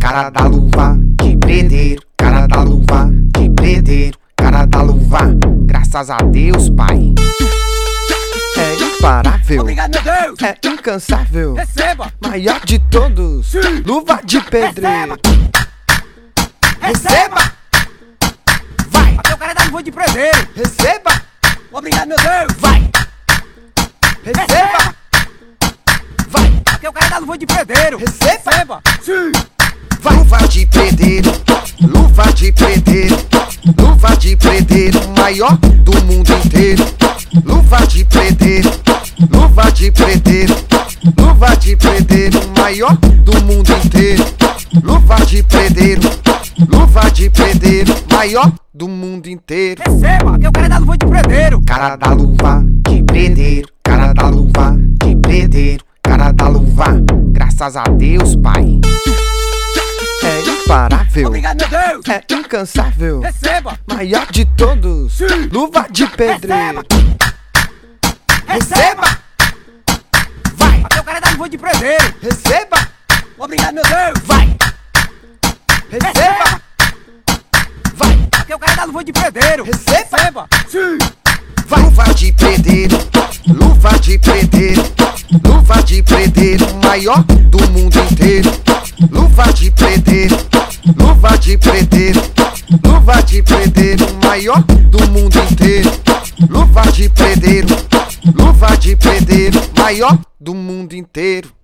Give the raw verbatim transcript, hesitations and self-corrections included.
cara da luva de predeiro, cara da luva de predeiro, cara da luva. Graças a Deus, Pai. É imparável, Obrigado, meu Deus. é incansável, Receba, maior de todos, sim. luva de pedreiro. Receba. Receba, vai, Aqui é o cara da luva de predeiro. receba, Obrigado, meu Deus. vai, receba, vai, Aqui é o cara da luva de predeiro. receba, Receba, sim. vai. Luva de predeiro, luva de predeiro, luva de predeiro, maior do mundo inteiro. Luva de predeiro, luva de predeiro, luva de predeiro, maior do mundo inteiro. Luva de predeiro, luva de predeiro, maior do mundo inteiro. Receba, aqui é o cara da luva de predeiro. Cara da luva de predeiro, cara da luva de predeiro, cara da luva. Graças a Deus, Pai. É imparável, Obrigado, meu Deus. é incansável, Receba, maior de todos, sim. luva de pedreiro. Receba, vai, Aqui é o cara da luva de predeiro. receba, Obrigado, meu Deus. vai, receba, vai, Aqui é o cara da luva de predeiro. receba, Receba, sim. vai. Luva de predeiro, luva de predeiro, luva de predeiro, maior do mundo inteiro. Luva de predeiro, luva de predeiro, luva de predeiro, maior do mundo inteiro. Luva de predeiro, luva de predeiro, maior do mundo inteiro.